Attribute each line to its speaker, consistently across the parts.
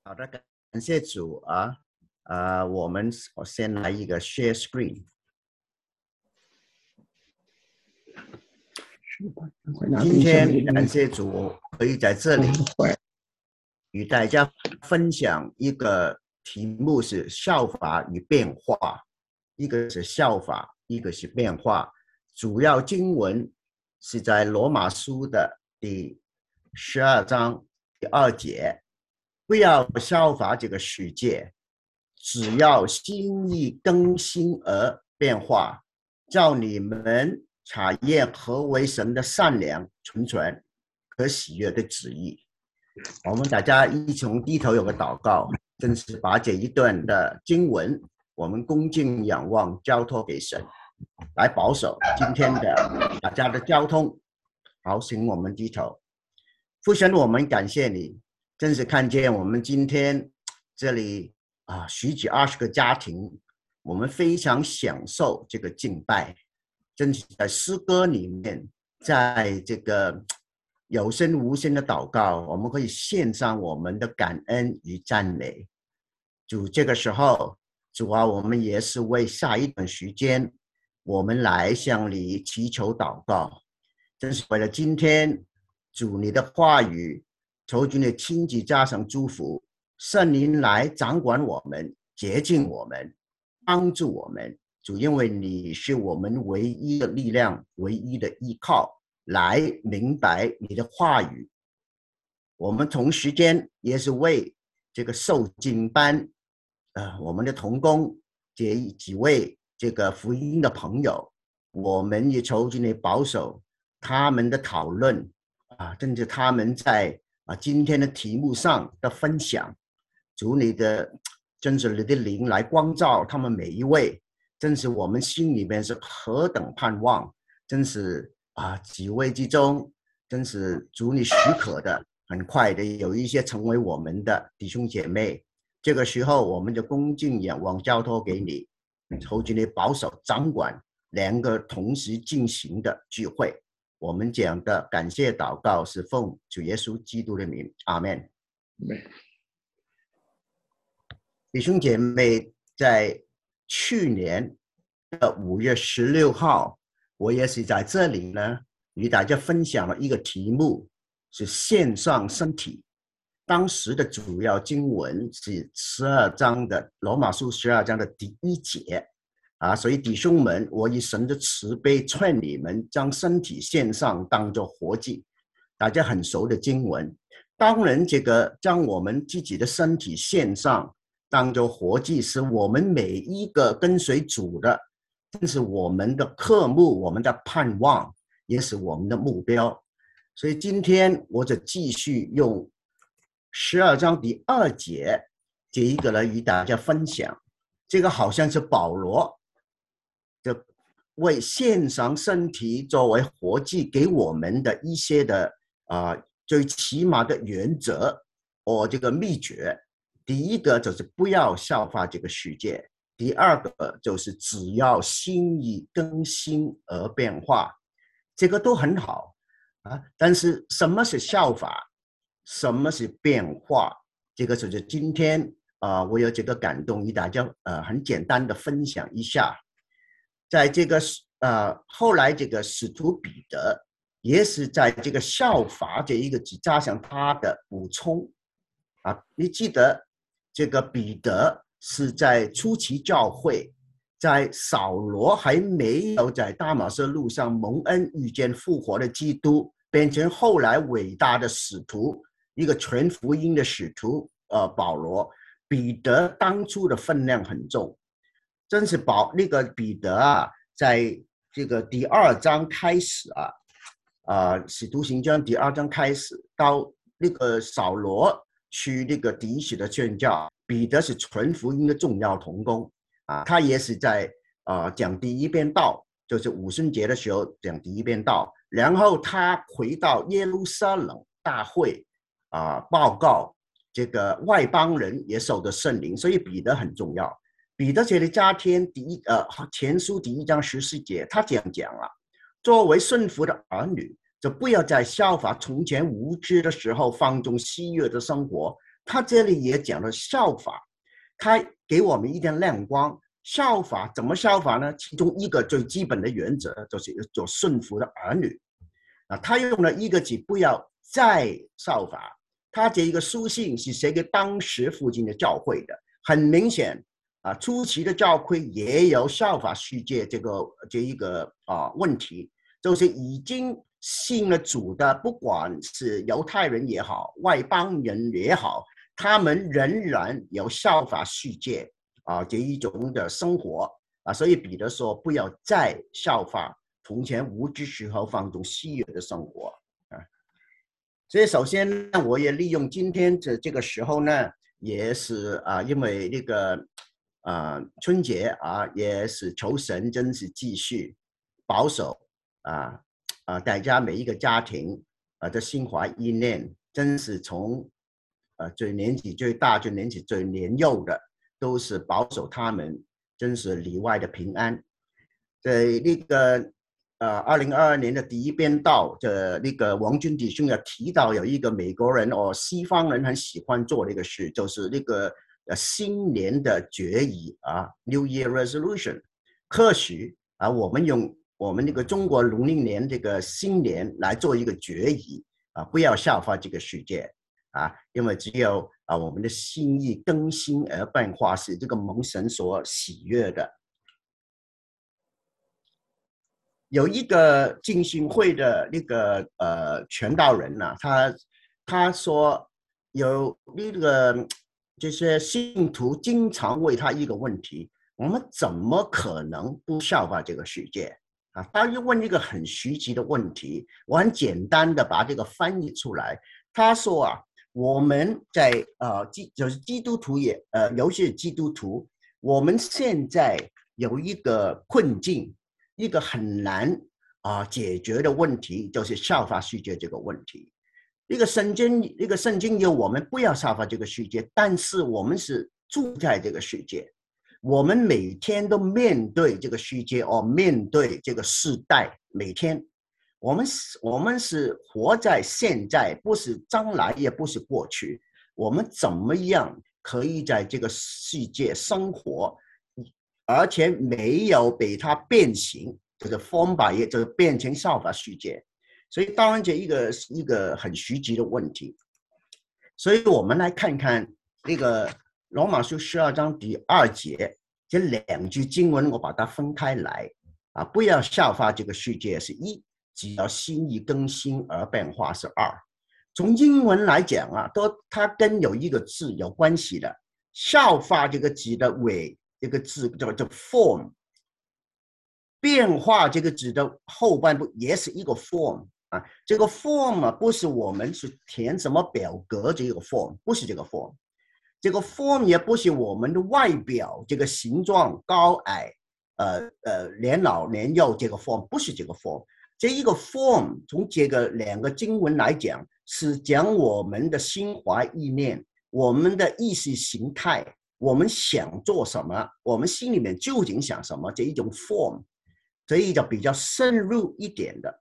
Speaker 1: 好的，感谢主啊，我先来一个 share screen。今天感谢主可以在这里与大家分享一个题目是效法与变化，一个是效法，一个是变化。主要经文是在罗马书的第12章第2节。不要效法这个世界，只要心意更新而变化，叫你们查验何为神的善良、纯全、可喜悦的旨意。我们大家一同低头有个祷告，真是把这一段的经文，我们恭敬仰望，交托给神，来保守今天的大家的交通。好，请我们低头。父神，我们感谢你。真是看见我们今天这里十几20个家庭，我们非常享受这个敬拜，真是在诗歌里面，在这个有声无声的祷告，我们可以献上我们的感恩与赞美。主，这个时候，主啊，我们也是为下一段时间，我们来向你祈求祷告，真是为了今天，主你的话语。求主你亲自加上祝福，圣灵来掌管我们，洁净我们，帮助我们。主，因为你是我们唯一的力量，唯一的依靠，来明白你的话语。我们同时间也是为这个受经班，我们的同工这几位这个福音的朋友，我们也求主你保守他们的讨论甚至他们在今天的题目上的分享，主你的真是你的灵来光照他们每一位，真是我们心里面是何等盼望，真是几位之中，真是主你许可的，很快的有一些成为我们的弟兄姐妹。这个时候我们就恭敬仰望交托给你，求主你保守掌管两个同时进行的聚会。我们讲的感谢祷告是奉主耶稣基督的名，阿们。弟兄姐妹，在去年的5月16号，我也是在这里呢，与大家分享了一个题目，是献上身体。当时的主要经文是12章的罗马书12章的第1节。所以弟兄们，我以神的慈悲劝你们将身体献上，当作活祭。大家很熟的经文。当然这个将我们自己的身体献上当作活祭，是我们每一个跟随主的，这是我们的科目，我们的盼望，也是我们的目标。所以今天我就继续用12章第2节这一个来与大家分享。这个好像是保罗为献上身体作为活祭给我们的一些的最起码的原则或这个秘诀。第一个就是不要效法这个世界，第二个就是只要心意更新而变化，这个都很好但是什么是效法，什么是变化，这个就是今天我有这个感动与大家很简单的分享一下。在这个后来这个使徒彼得也是在这个效法这一个只加上他的补充你记得这个彼得是在初期教会，在扫罗还没有在大马色路上蒙恩遇见复活的基督，变成后来伟大的使徒，一个全福音的使徒保罗。彼得当初的分量很重，真是那个彼得在这个第2章开始使徒行传第2章开始到那个扫罗去那个第一次的宣教，彼得是全福音的重要同工他也是在讲第一遍道，就是五旬节的时候讲第一遍道，然后他回到耶路撒冷大会报告这个外邦人也受的圣灵，所以彼得很重要。彼得这里加添前书第1章14节，他这样讲作为顺服的儿女，就不要再效法从前无知的时候放纵喜悦的生活， 他这里也讲了效法，他给我们一点亮光。效法怎么效法呢？其中一个最基本的原则就是做顺服的儿女。他用了一个字，不要再效法。他这一个书信是写给当时附近的教会的，很明显初期的教会也有效法世界这一个问题，就是已经信了主的，不管是犹太人也好，外邦人也好，他们仍然有效法世界这一种的生活所以彼得说不要再效法从前无知时候放纵昔日的生活所以首先呢，我也利用今天这个时候呢，也是因为那个春节也是求神真是继续保守大家每一个家庭的心怀意念，真是从最年纪最大就年纪最年幼的，都是保守他们，真是里外的平安。在那个2022年的第一编道的那个王军弟兄也提到，有一个美国人西方人很喜欢做的一个事，就是那个新年的决议New Year Resolution。或许我们用我们那个中国农历年这个新年来做一个决议不要效法这个世界因为只有我们的心意更新而变化，是这个蒙神所喜悦的。有一个浸信会的那个传道人他说有那个这些信徒经常问他一个问题：我们怎么可能不效法这个世界他就问一个很实际的问题，我很简单的把这个翻译出来。他说我们在就是基督徒也尤其是基督徒，我们现在有一个困境，一个很难解决的问题，就是效法世界这个问题。一个圣经有我们不要效法这个世界，但是我们是住在这个世界，我们每天都面对这个世界面对这个世代，每天我们是活在现在，不是将来，也不是过去。我们怎么样可以在这个世界生活，而且没有被它变形，就是风把也就是变成效法世界。所以当然这一个很实际的问题。所以我们来看看那个罗马书12章第2节，这2句经文我把它分开来不要效法这个世界是1，只要心意更新而变化是2。从英文来讲它跟有一个字有关系的，效法这个字的尾这个字叫 form， 变化这个字的后半部也是一个 form这个 form 不是我们是填什么表格这个 form， 不是这个 form， 这个 form 也不是我们的外表这个形状高矮年老年幼这个 form， 不是这个 form。这一个 form 从这个2个经文来讲，是讲我们的心怀意念，我们的意识形态，我们想做什么，我们心里面究竟想什么，这一种 form。所以就比较深入一点的，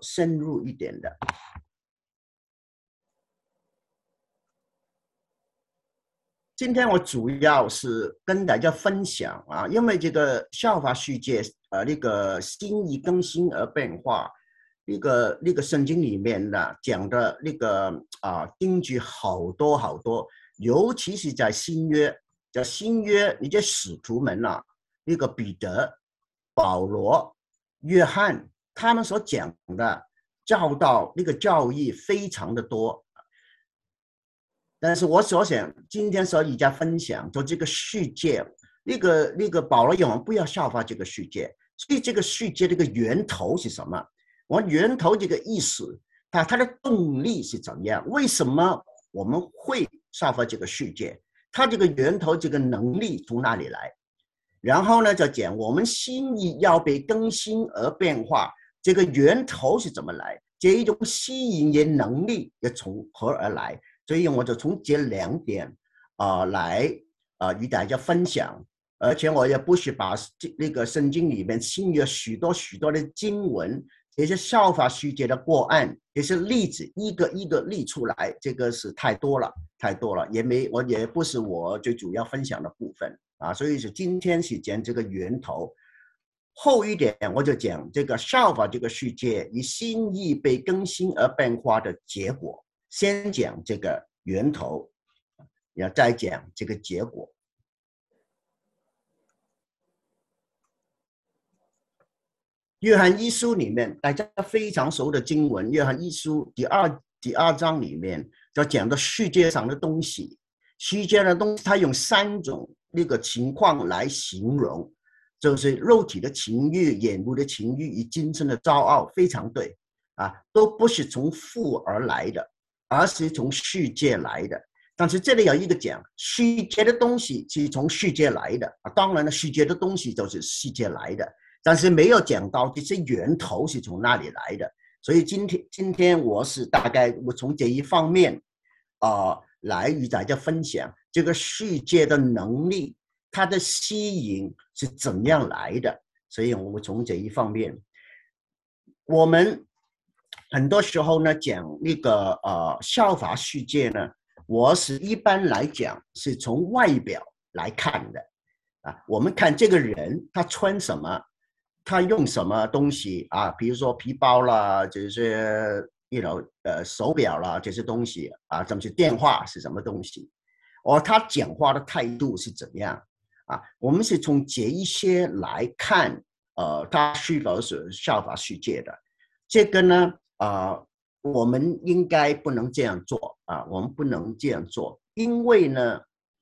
Speaker 1: 今天我主要是跟大家分享因为这个效法世界那个心意更新而变化，那个圣经里面呢讲的那个根据好多好多，尤其是在新约，你这使徒们那个彼得、保罗、约翰他们所讲的教导，那个教义非常的多。但是我所想今天所以家分享就这个世界，那个保罗我们不要效法这个世界。所以这个世界这个源头是什么？我源头这个意思它的动力是怎样？为什么我们会效法这个世界？它这个源头这个能力从哪里来？然后呢就讲我们心意要被更新而变化，这个源头是怎么来？这一种吸引人能力也从何而来？所以我就从这2点来与大家分享。而且我也不是把那个圣经里面新约许多的经文这些效法世界的个案，这些例子一个一个列出来，这个是太多了，太多了，也不是我最主要分享的部分啊。所以是今天是讲这个源头，后一点我就讲这个效法这个世界以心意被更新而变化的结果。先讲这个源头，要再讲这个结果。约翰一书里面大家非常熟的经文，约翰一书第二章里面就讲到世界上的东西，世界的东西它用3种那个情况来形容，就是肉体的情欲、眼目的情欲与今生的骄傲，非常对啊，都不是从父而来的，而是从世界来的。但是这里有一个讲，世界的东西是从世界来的啊，当然了，世界的东西就是世界来的。但是没有讲到这些源头是从哪里来的，所以今天我是大概我从这一方面来与大家分享这个世界的能力，它的吸引是怎样来的。所以我们从这一方面，我们很多时候呢讲那个效法世界呢，我是一般来讲是从外表来看的啊，我们看这个人他穿什么。他用什么东西啊？比如说皮包啦，这些手表啦，这些东西啊，甚至电话是什么东西？他讲话的态度是怎样啊？我们是从这一些来看，他是否是效法世界的？这个呢，我们应该不能这样做啊，我们不能这样做，因为呢，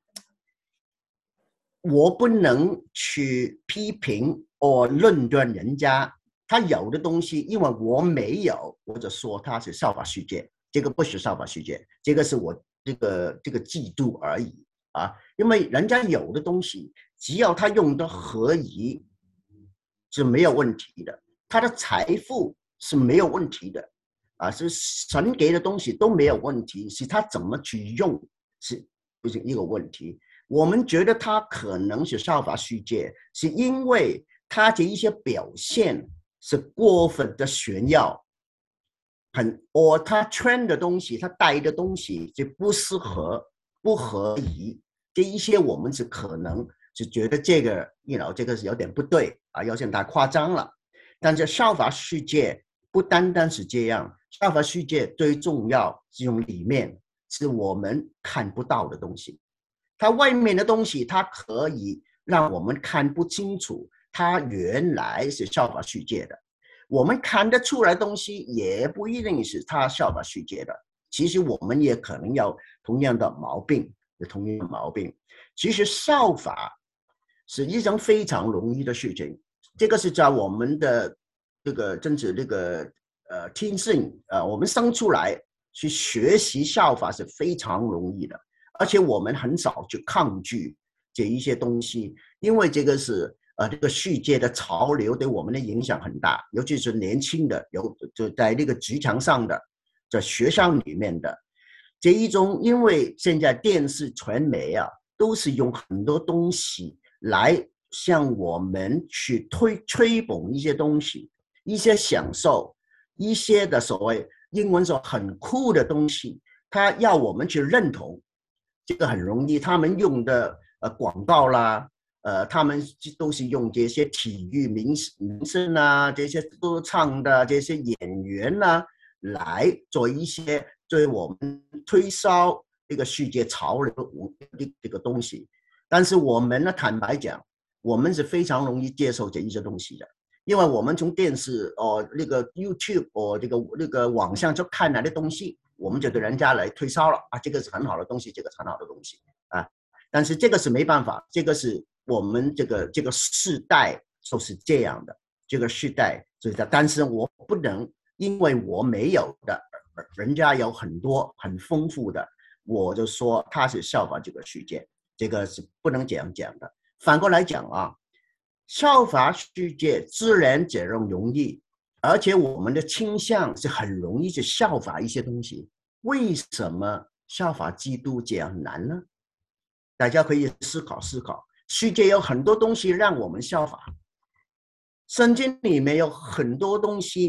Speaker 1: 我不能去批评。论断人家他有的东西，因为我没有，我就说他是效法世界，这个不是效法世界，这个是我这个嫉妒而已啊。因为人家有的东西，只要他用的合宜是没有问题的，他的财富是没有问题的啊，是神给的东西都没有问题，是他怎么去用是不是一个问题？我们觉得他可能是效法世界，是因为他的一些表现是过分的炫耀，他穿的东西，他带的东西就不适合、不合宜，这一些我们是可能是觉得这个，这个是有点不对啊，有点太夸张了。但是效法世界不单单是这样，效法世界最重要是用里面是我们看不到的东西，它外面的东西它可以让我们看不清楚。它原来是效法世界的，我们看得出来的东西也不一定是它效法世界的。其实我们也可能有同样的毛病，其实效法是一件非常容易的事情，这个是在我们的这个真是这个天性我们生出来去学习效法是非常容易的，而且我们很少去抗拒这一些东西，因为这个是。这个世界的潮流对我们的影响很大，尤其是年轻的，就在那个职场上的，在学校里面的这一种，因为现在电视传媒啊，都是用很多东西来向我们去吹捧一些东西，一些享受，一些的所谓英文说很酷的东西，他要我们去认同，这个很容易，他们用的广告啦。他们都是用这些体育明星啊，这些歌唱的这些演员啊，来做一些对我们推销这个世界潮流的这个东西。但是我们呢，坦白讲，我们是非常容易接受这一些东西的，因为我们从电视那个 YouTube 那个网上就看来的东西，我们就对人家来推销了啊，这个是很好的东西，这个是很好的东西啊。但是这个是没办法，这个是。我们这个世代就是这样的，这个世代就是这样，但是我不能因为我没有的，人家有很多很丰富的，我就说他是效法这个世界，这个是不能这样讲的。反过来讲啊，效法世界自然这样容易，而且我们的倾向是很容易去效法一些东西。为什么效法基督这样难呢？大家可以思考思考。世界有很多东西让我们效法，圣经里面有很多东西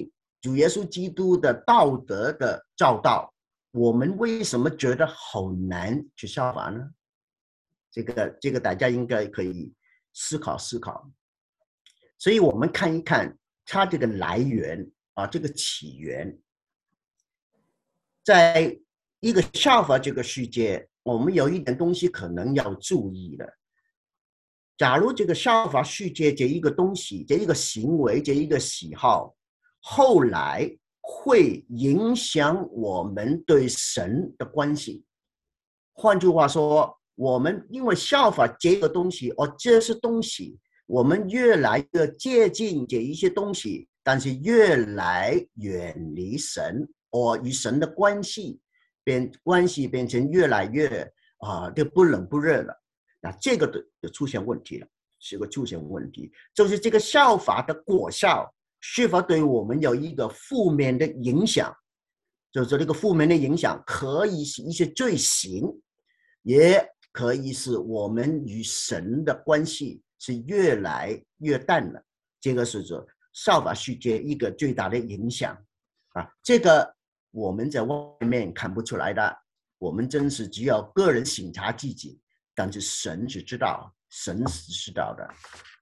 Speaker 1: 主耶稣基督的道德的教导，我们为什么觉得好难去效法呢？这个大家应该可以思考思考。所以我们看一看它这个来源啊，这个起源，在一个效法这个世界，我们有一点东西可能要注意的。假如这个效法世界这一个东西，这一个行为，这一个喜好，后来会影响我们对神的关系。换句话说，我们因为效法这个东西，这是东西，我们越来越接近这一些东西，但是越来远离神，与神的关系变成越来越就不冷不热了。那这个就出现问题了，是个出现问题，就是这个效法的果效是否对我们有一个负面的影响？就是这个负面的影响可以是一些罪行，也可以是我们与神的关系是越来越淡了。这个是说效法世界一个最大的影响啊，这个我们在外面看不出来的，我们真是只有个人省察自己。但是神是知道，神是知道的，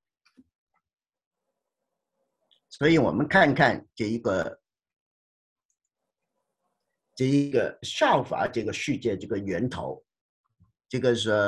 Speaker 1: 所以我们看看这一个效法这个世界这个源头，这个是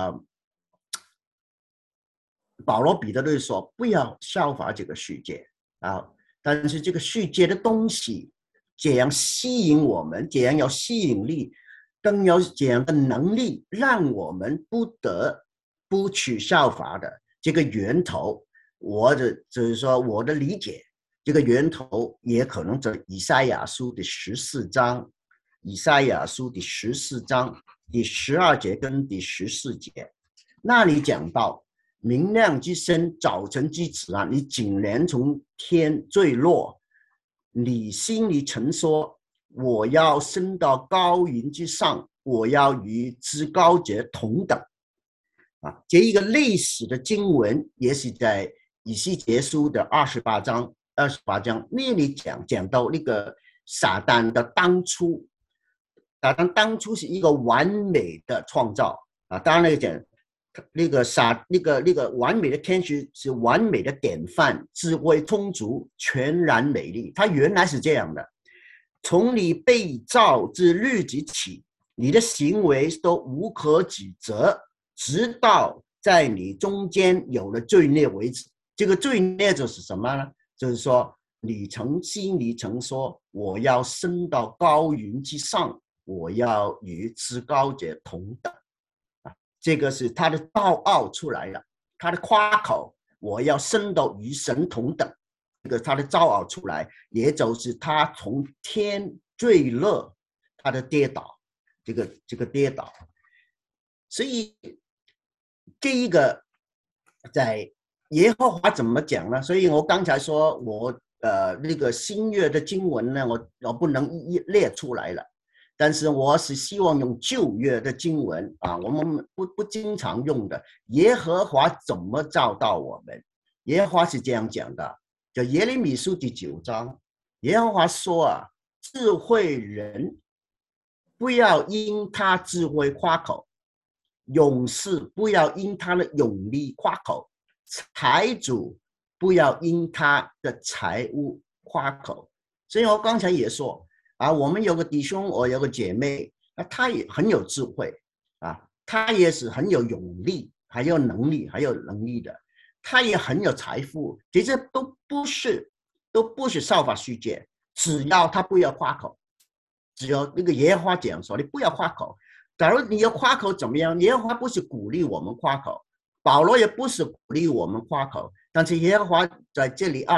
Speaker 1: 保罗彼得都说不要效法这个世界啊，但是这个世界的东西这样吸引我们，这样有吸引力。更有这样的能力，让我们不得不去效法的这个源头，就是说我的理解，这个源头也可能在以赛亚书的14章，以赛亚书的14章第12节跟第14节，那里讲到明亮之声，早晨之子啊，你竟然从天坠落，你心里曾说。我要升到高云之上，我要与至高者同等。这一个历史的经文也是在以西结书的28章那里讲到那个撒旦的当初，撒旦当初是一个完美的创造啊，当然那个讲那个完美的天使是完美的典范，智慧充足，全然美丽，它原来是这样的。从你被造之日子起，你的行为都无可指责，直到在你中间有了罪孽为止。这个罪孽就是什么呢？就是说你心里曾说我要升到高云之上，我要与至高者同等。这个是他的骄傲出来了，他的夸口，我要升到与神同等。这个他的骄傲出来，也就是他从天坠落，他的跌倒，这个跌倒，所以这一个在耶和华怎么讲呢？所以我刚才说我那个新约的经文呢，我不能一列出来了，但是我是希望用旧约的经文啊，我们不经常用的。耶和华怎么教导我们？耶和华是这样讲的。叫耶利米书第9章，耶和华说啊，智慧人不要因他智慧夸口，勇士不要因他的勇力夸口，财主不要因他的财物夸口。所以我刚才也说啊，我们有个弟兄，我有个姐妹，他也很有智慧啊，他也是很有勇力，还有能力的。他也很有财富，其实都不是效法世界，只要他不要夸口，只有那个耶和华讲说，你不要夸口。假如你要夸口怎么样？耶和华不是鼓励我们夸口，保罗也不是鼓励我们夸口，但是耶和华在这里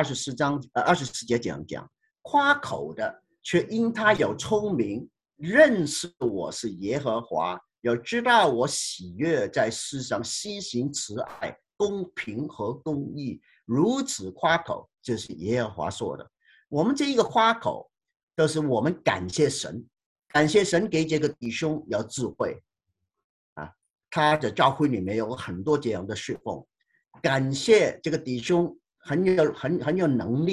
Speaker 1: 24节讲夸口的，却因他有聪明，认识我是耶和华，要知道我喜悦在世上施行慈爱。公平和公义，如此夸口，这是耶和华说的。我们这一个夸口，都是我们感谢神，感谢神给这个弟兄有智慧啊，他的教会里面有很多这样的侍奉，感谢这个弟兄很有能力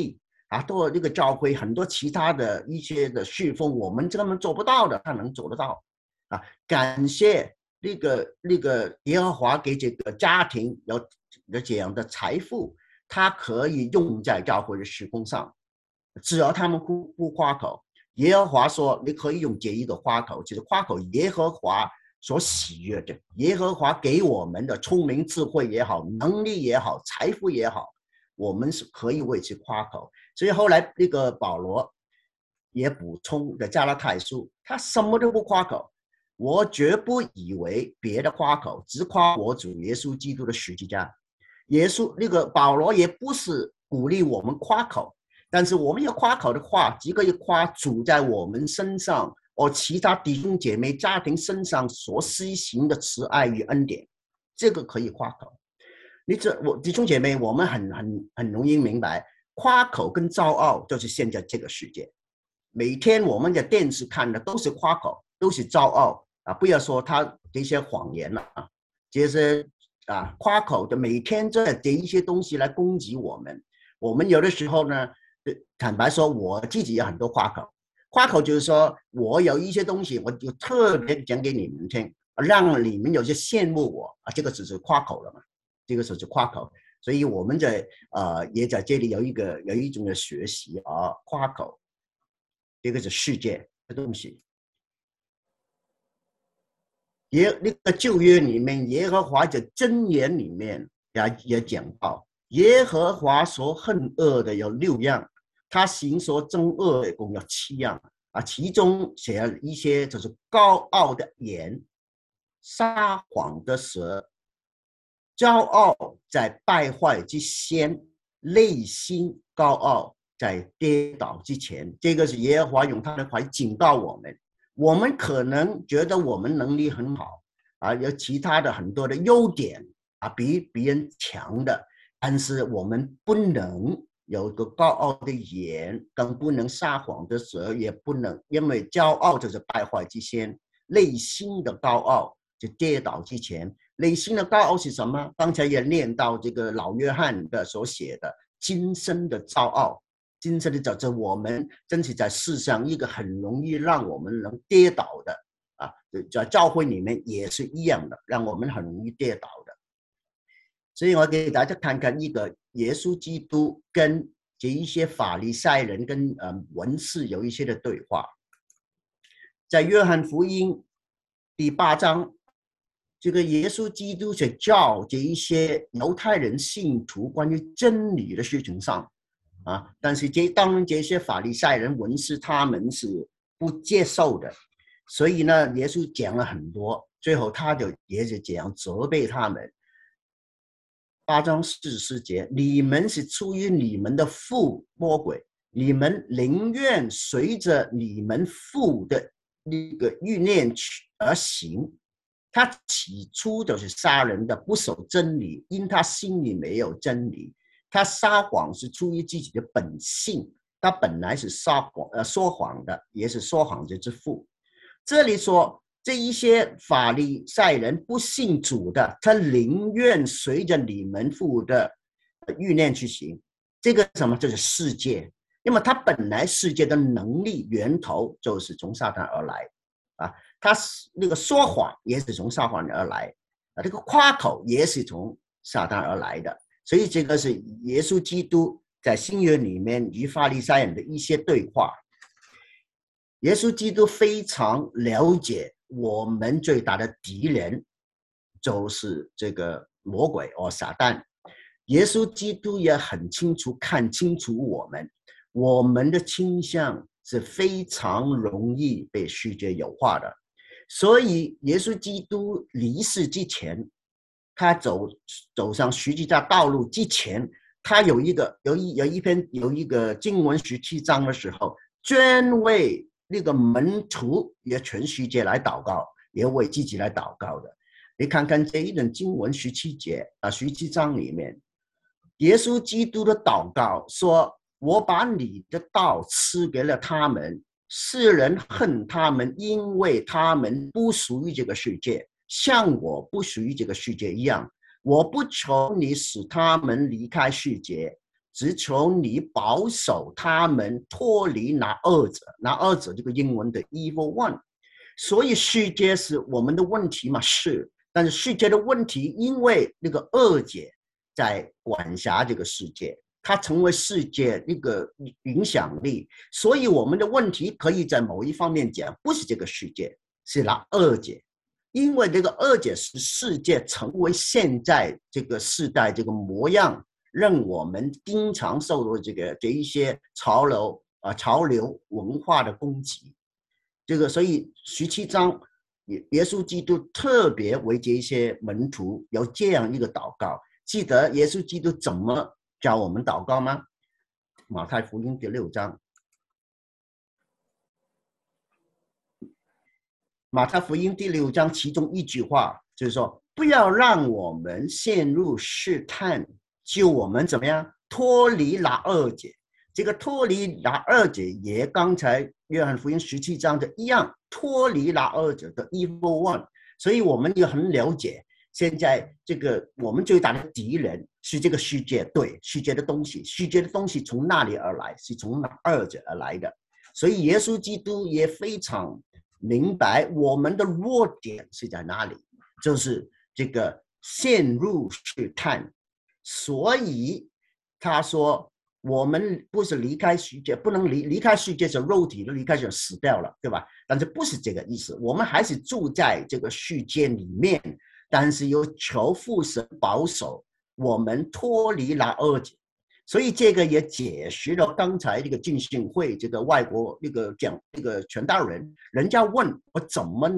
Speaker 1: 啊，做这个教会很多其他的一些的侍奉，我们根本做不到的，他能做得到。啊，感谢那个耶和华给这个家庭有这样的财富，他可以用在教会的事工上，只要他们不夸口。耶和华说，你可以用这一个夸口，就是夸口耶和华所喜悦的，耶和华给我们的聪明智慧也好，能力也好，财富也好，我们是可以为之夸口。所以后来那个保罗也补充的加拉太书，他什么都不夸口，我绝不以为别的夸口，只夸我主耶稣基督的十字架。耶稣那个保罗也不是鼓励我们夸口，但是我们要夸口的话，只可以夸主在我们身上或其他弟兄姐妹家庭身上所施行的慈爱与恩典，这个可以夸口。我弟兄姐妹，我们很容易明白，夸口跟骄傲就是现在这个世界。每天我们的电视看的都是夸口，都是骄傲啊！不要说他这些谎言了啊，这些夸口的每天这一些东西来攻击我们。我们有的时候呢，坦白说，我自己有很多夸口。夸口就是说我有一些东西，我就特别讲给你们听，让你们有些羡慕我啊，这个只是夸口了嘛，这个只是夸口。所以我们也在这里有一种的学习啊，夸口。这个是世界的东西。那个旧约里面，耶和华的箴言里面也讲到，耶和华所恨恶的有6样，他行所憎恶的共有7样啊，其中写了一些就是高傲的眼、撒谎的舌、骄傲在败坏之先、内心高傲在跌倒之前。这个是耶和华用他的话警告我们。我们可能觉得我们能力很好啊，有其他的很多的优点啊，比别人强的，但是我们不能有一个高傲的眼，更不能撒谎的舌，也不能因为骄傲就是败坏之先，内心的高傲就跌倒之前。内心的高傲是什么？刚才也念到这个老约翰的所写的今生的骄傲。今生的骄傲，我们真是在世上一个很容易让我们能跌倒的啊，在教会里面也是一样的，让我们很容易跌倒的。所以我给大家看看一个耶稣基督跟这一些法利赛人跟文士有一些的对话，在约翰福音第8章，这个耶稣基督在教这一些犹太人信徒关于真理的事情上啊，但是当然这些法利赛人文士他们是不接受的，所以呢，耶稣讲了很多，最后他也是这样责备他们。8章44节，你们是出于你们的父魔鬼，你们宁愿随着你们父的那个欲念而行。他起初就是杀人的，不守真理，因他心里没有真理。他撒谎是出于自己的本性，他本来是说谎的，也是说谎之父。这里说这一些法利赛人不信主的，他宁愿随着你们父的欲念去行。这个什么？就是世界，因为他本来世界的能力源头就是从撒旦而来啊，他那个说谎也是从撒旦而来啊，这个夸口也是从撒旦而来的。所以这个是耶稣基督在新约里面与法利赛人的一些对话。耶稣基督非常了解我们最大的敌人就是这个魔鬼或撒旦。耶稣基督也很清楚看清楚我们的倾向是非常容易被世界诱惑的。所以耶稣基督离世之前，他走上十字架道路之前，他有一个经文17章的时候，专为那个门徒也全世界来祷告，也为自己来祷告的。你看看这一段经文17章里面，耶稣基督的祷告说：“我把你的道赐给了他们，世人恨他们，因为他们不属于这个世界，像我不属于这个世界一样。我不求你使他们离开世界， 只求你保守他们脱离那恶者。那恶者这个英文的 evil one。所以世界是我们的问题吗？是，但是世界的问题，因为那个恶者在管辖这个世界，它成为世界一个影响力，所以我们的问题可以在某一方面讲，不是这个世界，是那恶者。因为这个恶者使世界成为现在这个世代这个模样，让我们经常受到这一些潮流文化的攻击。这个所以17章耶稣基督特别为这些门徒有这样一个祷告。记得耶稣基督怎么教我们祷告吗？马太福音第6章。马太福音第6章其中一句话就是说，不要让我们陷入试探，救我们怎么样脱离那恶者。这个脱离那恶者也刚才约翰福音17章的一样，脱离那恶者的 evil one。所以我们也很了解，现在这个我们最大的敌人是这个世界，对，世界的东西，世界的东西从哪里而来？是从那恶者而来的。所以耶稣基督也非常明白我们的弱点是在哪里，就是这个陷入试探。所以他说我们不是离开世界，不能离开世界，是肉体离开就死掉了，对吧？但是不是这个意思，我们还是住在这个世界里面，但是有求父神保守我们脱离那恶者。所以这个也解释了刚才这个浸信会这个外国那个讲那个传道人，人家问我怎么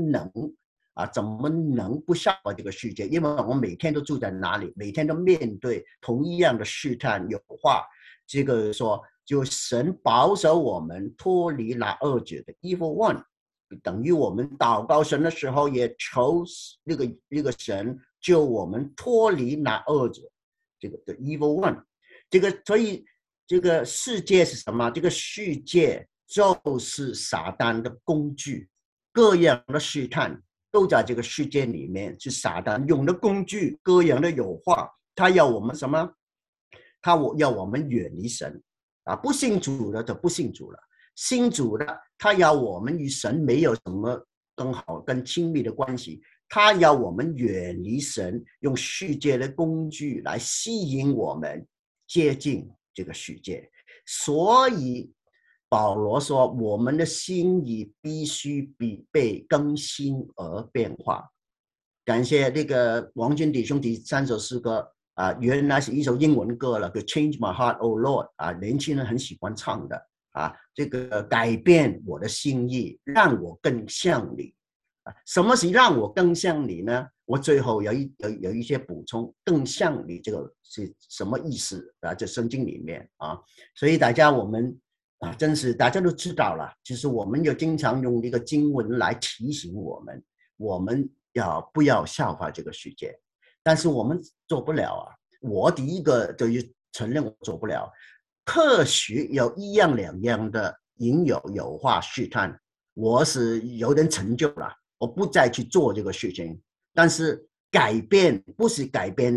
Speaker 1: 能不效法这个世界？因为我每天都住在哪里，每天都面对同一样的试探诱惑。这个说就神保守我们脱离那恶者的 evil one， 等于我们祷告神的时候也求那个神救我们脱离那恶者这个的 evil one。这个所以这个世界是什么？这个世界就是撒旦的工具，各样的试探都在这个世界里面，是撒旦用的工具，各样的诱惑。他要我们什么？他要我们远离神啊！不信主的就不信主了，信主的他要我们与神没有什么更好、更亲密的关系。他要我们远离神，用世界的工具来吸引我们接近这个世界。所以保罗说，我们的心意必须被更新而变化。感谢那个王军弟兄第3首诗歌原来是一首英文歌了，叫 Change My Heart, O Lord 年轻人很喜欢唱的这个改变我的心意，让我更像你什么是让我更像你呢？我最后有一些补充，更像你这个是什么意思这圣经里面所以大家我们真是大家都知道了，其实我们就经常用这个经文来提醒我们不要效法这个世界，但是我们做不了我第一个就承认我做不了。科学有一样两样的引诱惑试探，我是有点成就了，我不再去做这个事情。但是改变不是改变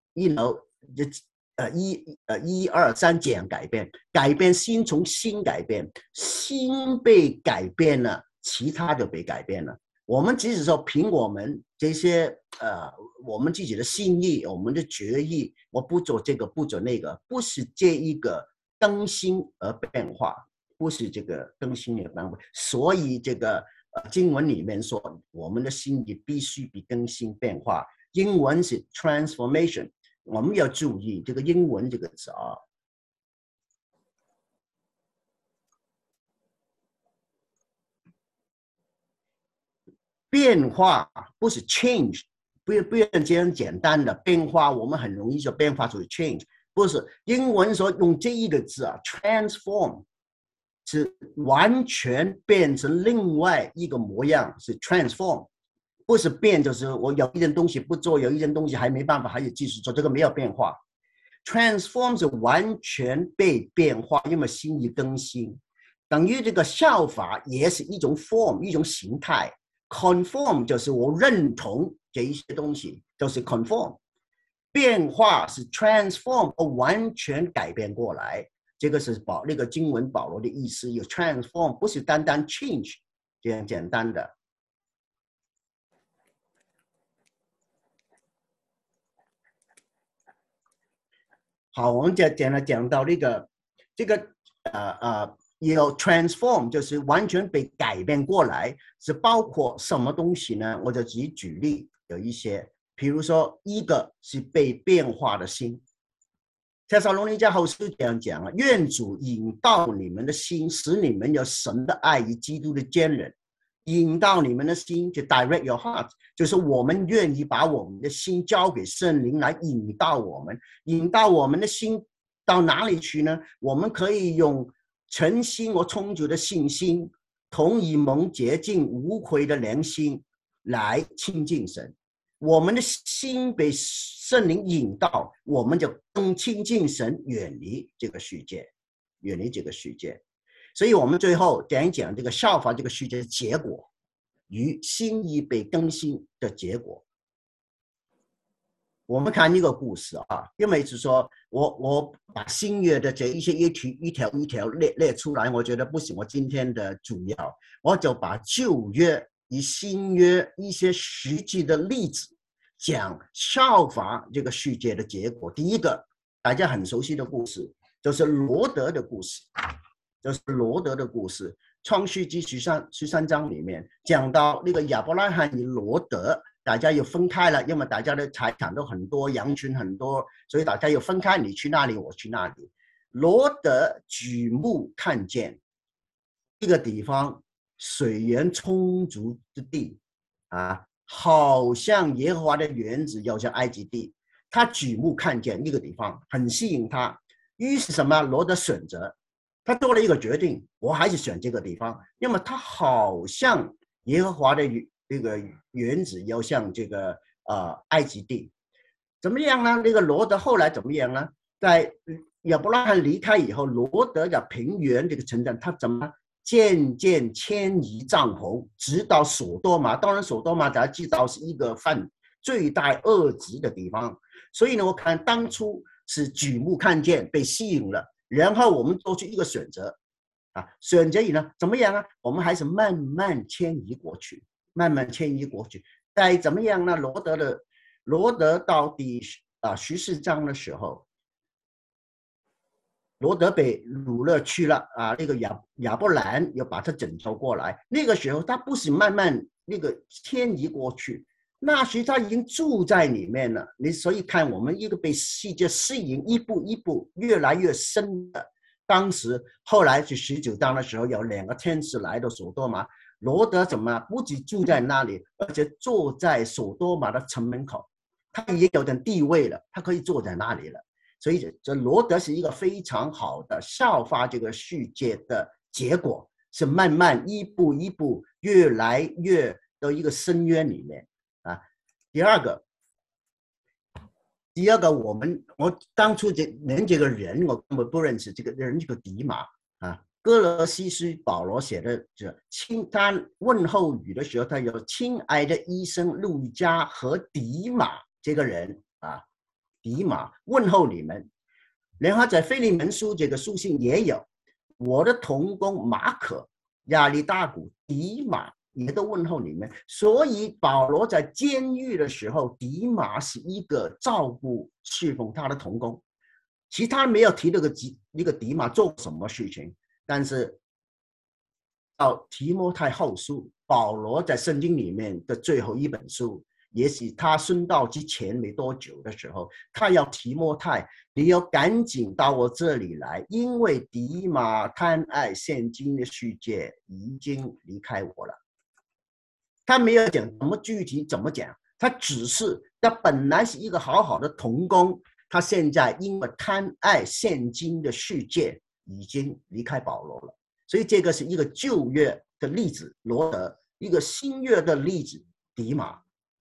Speaker 1: 1、2、3这样改变，改变心从心改变，心被改变了，其他就被改变了。我们即使说凭我们这些我们自己的心意，我们的决议，我不做这个不做那个，不是这一个更新而变化，不是这个更新而变化。所以这个经文里面说我们的心意必须比更新变化，英文是 transformation。 我们要注意这个英文这个词变化不是 change， 不要这样简单的变化，我们很容易就变化出 change， 不是。英文说用这一个字transform 是完全变成另外一个模样，是 transform， 不是变就是我有一件东西不做，有一件东西还没办法还有继续做，这个没有变化。transform 是完全被变化，因为心意更新，等于这个效法也是一种 form， 一种形态。conform 就是我认同这一些东西，就是 conform。 变化是 transform， 完全改变过来。这个是那个经文保罗的意思，有 transform， 不是单单 change 这样简单的。好，我们讲到这个有 transform 就是完全被改变过来，是包括什么东西呢？我就举例，有一些，比如说一个是被变化的心。帖撒罗尼迦后书这样讲啊，愿主引导你们的心，使你们有神的爱与基督的坚韧。引导你们的心，就 direct your heart， 就是我们愿意把我们的心交给圣灵来引导我们，引导我们的心到哪里去呢？我们可以用诚心和充足的信心，同以蒙洁净无愧的良心来亲近神。我们的心被圣灵引导，我们就更亲近神，远离这个世界，远离这个世界。所以我们最后讲一讲这个效法这个世界的结果与心意被更新的结果。我们看一个故事啊，因为是说我把新约的这一些一条一条列出来，我觉得不是我今天的主要，我就把旧约与新约一些实际的例子讲效法这个世界的结果。第一个大家很熟悉的故事就是罗德的故事。就是罗德的故事，创世纪13章里面讲到那个亚伯拉罕与罗德，大家又分开了，因为大家的财产都很多，羊群很多，所以大家又分开，你去那里，我去那里。罗德举目看见一个地方水源充足之地啊，好像耶和华的园子，又像埃及地。他举目看见一个地方，很吸引他，于是什么？罗德选择。他做了一个决定，我还是选这个地方，因为他好像耶和华的这个园子，要像这个埃及地，怎么样呢？那个罗德后来怎么样呢？在亚伯拉罕离开以后，罗德的平原这个城镇，他怎么渐渐迁移帐篷，直到索多玛。当然，索多玛大家知道是一个犯罪大恶极的地方，所以呢，我看当初是举目看见，被吸引了。然后我们做出一个选择啊，选择以呢怎么样啊？我们还是慢慢迁移过去，慢慢迁移过去。再怎么样呢？罗德到第14章的时候，罗德被掳了去了啊，那个亚伯兰又把他拯救过来。那个时候他不是慢慢那个迁移过去，那时他已经住在里面了。你所以看我们一个被世界吸引，一步一步越来越深的。当时后来去19章的时候，有2个天使来到索多玛，罗德怎么不仅住在那里，而且坐在索多玛的城门口，他也有点地位了，他可以坐在那里了。所以这罗德是一个非常好的效法这个世界的结果，是慢慢一步一步越来越到一个深渊里面啊。第二个，我当初连这个人我根本不认识，这个人这个迪马啊，哥罗西书保罗写的他问候语的时候，他有亲爱的医生路加和迪马这个人啊，迪马问候你们。然后在腓利门书这个书信也有，我的同工马可、亚里大古、迪马也都问候你们。所以保罗在监狱的时候，迪马是一个照顾侍奉他的同工，其他没有提那个迪马做什么事情。但是到提摩太后书，保罗在圣经里面的最后一本书，也许他殉道之前没多久的时候，他要提摩太，你要赶紧到我这里来，因为迪马贪爱现今的世界，已经离开我了。他没有讲怎么具体怎么讲，他只是他本来是一个好好的同工，他现在因为贪爱现今的世界，已经离开保罗了。所以这个是一个旧约的例子，罗德；一个新约的例子，迪马。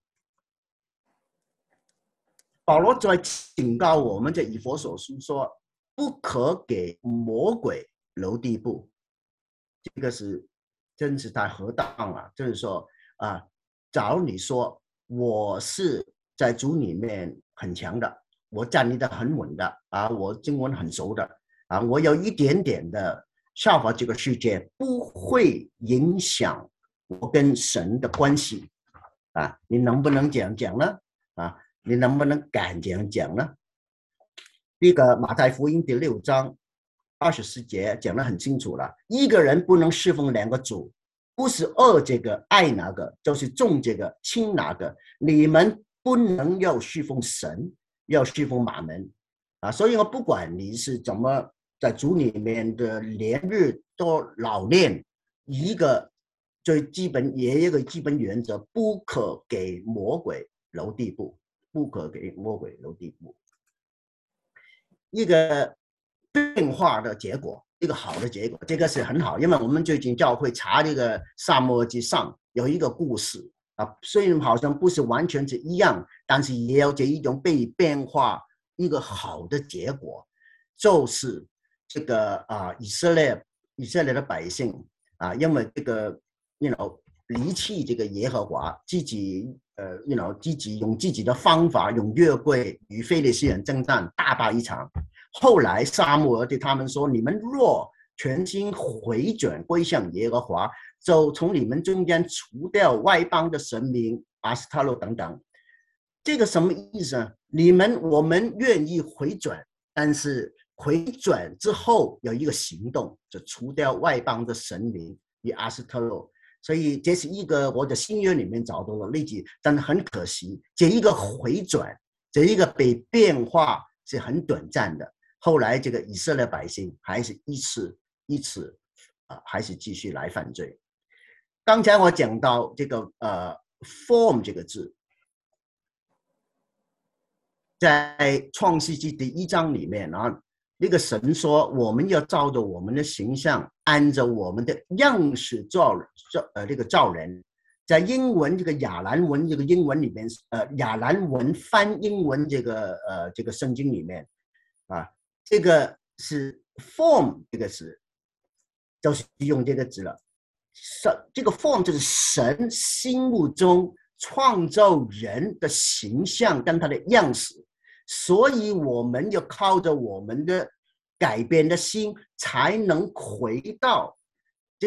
Speaker 1: 保罗在警告我们，在以弗所书说，不可给魔鬼留地步。这个是真是太合当了。就是说假如你说我是在主里面很强的， 我站立得很稳的啊，我经文很熟的啊，我有一点点的效法这个世界，不会影响我跟神的关系啊。你能不能这样讲呢？啊，你能不能敢这样讲呢？这个马太福音第6章24节讲得很清楚了，一个人不能侍奉2个主，不是恶这个爱哪个，就是重这个轻哪个。你们不能要侍奉神，要侍奉马门啊！所以我不管你是怎么在主里面的连日都老练，一个最基本也有一个基本原则，不可给魔鬼留地步，不可给魔鬼留地步。一个变化的结果，一个好的结果，这个是很好，因为我们最近教会查这个撒母耳记上有一个故事啊，虽然好像不是完全是一样，但是也有这一种被变化一个好的结果，就是这个以色列的百姓啊，因为这个离弃这个耶和华，自己用自己的方法，用约柜与非利士人征战，大败一场。后来撒母耳对他们说：“你们若全心回转归向耶和华，就从你们中间除掉外邦的神明阿斯塔洛等等。”这个什么意思呢？我们愿意回转，但是回转之后有一个行动，就除掉外邦的神明与阿斯特洛。所以这是一个我的新约里面找到的例子，但很可惜，这一个回转，这一个被变化是很短暂的。后来这个以色列百姓还是一次还是继续来犯罪。刚才我讲到这个form 这个字，在创世纪第1章里面啊，那个神说我们要照着我们的形象，按照我们的样式造人。在英文这个亚兰文这个英文里面，亚兰文翻英文这个圣经里面啊，这个是 form 这个词，就是用这个字了。这个 form 就是神心目中创造人的形象跟他的样式，所以我们要靠着我们的改变的心，才能回到这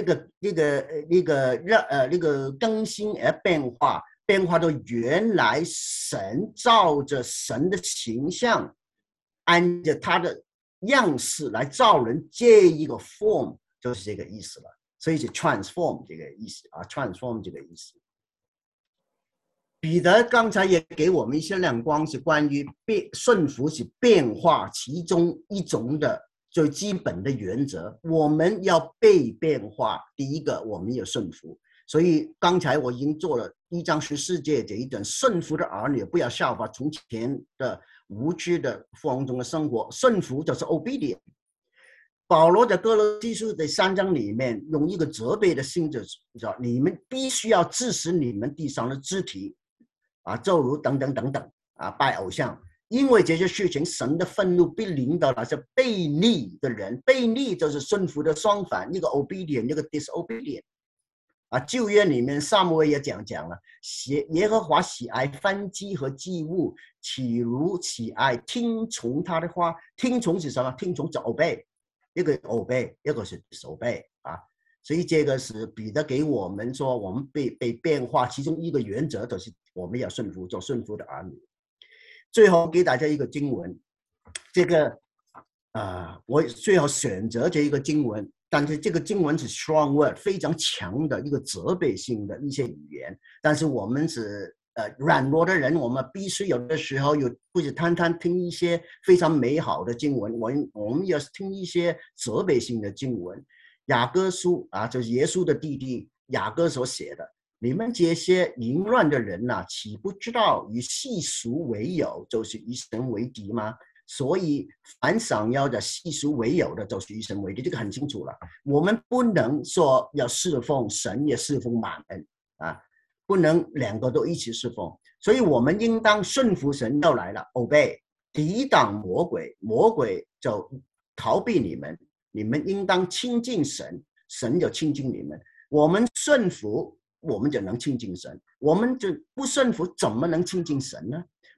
Speaker 1: 个更新而变化到原来神照着神的形象，按着他的样式来造人，这一个 form 就是这个意思了。所以是 transform 这个意思啊 ，transform 这个意思。彼得刚才也给我们一些亮光，是关于顺服是变化其中一种的最基本的原则。我们要被变化，第一个我们要顺服。所以刚才我已经做了1章14节这一段，顺服的儿女不要效法从前的无知的放纵的生活，顺服就是 obedient。保罗在哥罗西书第3章里面用一个责备的性质说，你们必须要致死你们地上的肢体啊，咒辱等等等等啊，拜偶像，因为这些事情神的愤怒必临到那些悖逆的人。悖逆就是顺服的相反，一个 obedient， 一个 disobedient。啊，旧约里面撒母耳也讲了，耶和华喜爱燔祭和祭物，岂如喜爱听从他的话。听从是什么？听从是 obey， 一个 obey， 一个是 disobey 啊。所以这个是彼得给我们说，我们被变化，其中一个原则就是我们要顺服，做顺服的儿女。最后给大家一个经文，这个我最后选择这一个经文。但是这个经文是 strong word， 非常强的一个责备性的一些语言。但是我们是软弱的人，我们必须有的时候不是单单听一些非常美好的经文，我们要听一些责备性的经文。雅各书啊，就是耶稣的弟弟雅各所写的：“你们这些淫乱的人呐，岂不知道与世俗为友，就是与神为敌吗？所以凡想要的世俗为友的，就是与神为敌。”这个很清楚了。我们不能说要侍奉神也侍奉马门啊，不能两个都一起侍奉。所以我们应当顺服神，要来了 obey， 抵挡魔鬼，魔鬼就逃避你们。你们应当亲近神，神就亲近你们。我们顺服，我们就能亲近神；我们就不顺服，怎么能亲近神呢？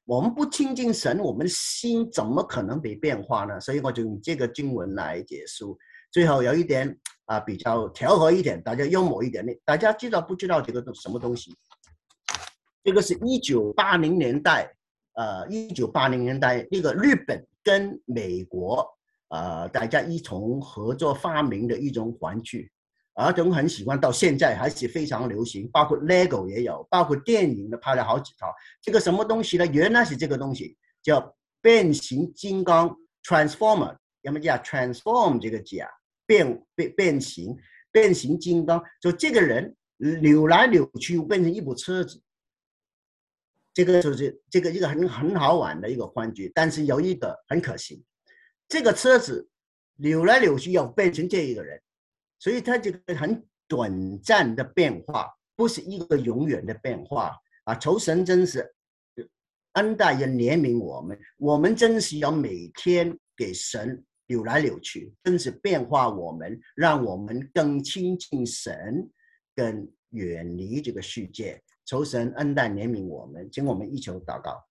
Speaker 1: 我们不亲近神，我们的心怎么可能被变化呢？所以我就用这个经文来结束。最后有一点比较调和一点，大家幽默一点，大家知道不知道这个什么东西？这个是1980年代，1980年代那个日本跟美国大家一同合作发明的一种玩具，儿童很喜欢，到现在还是非常流行，包括 LEGO 也有，包括电影的拍了好几套。这个什么东西呢？原来是这个东西叫变形金刚 Transformer， 要么叫 Transform 这个字啊，变形金刚，就这个人扭来扭去变成一部车子。这个就是一个很好玩的一个玩具，但是有一个很可惜，这个车子扭来扭去要变成这一个人，所以它这个很短暂的变化，不是一个永远的变化啊！求神真是恩待也怜悯我们，我们真是要每天给神扭来扭去，真是变化我们，让我们更亲近神，更远离这个世界。求神恩待怜悯我们，请我们一起祷告。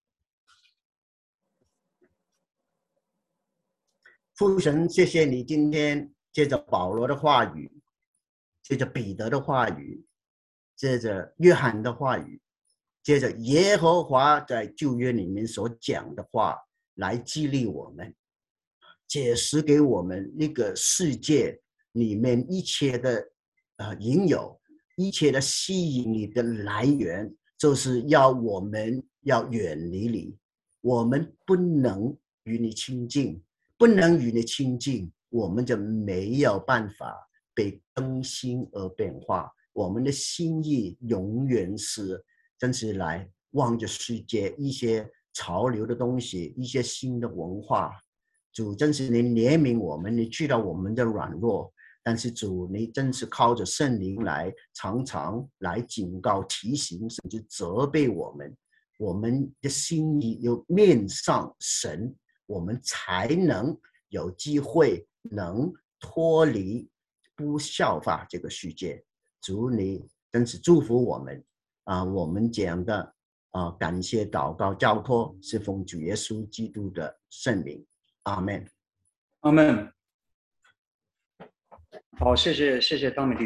Speaker 1: 父神，谢谢你今天借着保罗的话语，借着彼得的话语，借着约翰的话语，借着耶和华在旧约里面所讲的话来激励我们，解释给我们那个世界里面一切的引诱，一切的吸引力的来源，就是要我们要远离你，我们不能与你亲近，不能与你亲近，我们就没有办法被更新而变化。我们的心意永远是真是来望着世界一些潮流的东西，一些新的文化。主真是你怜悯我们，你知道我们的软弱，但是主你真是靠着圣灵来常常来警告、提醒，甚至责备我们。我们的心意有面上神，我们才能有机会能脱离不效法这个世界。主你真是祝福我们我们讲的感谢祷告交托是奉主耶稣基督的圣名，阿们，
Speaker 2: 阿们。好，谢谢当美弟兄。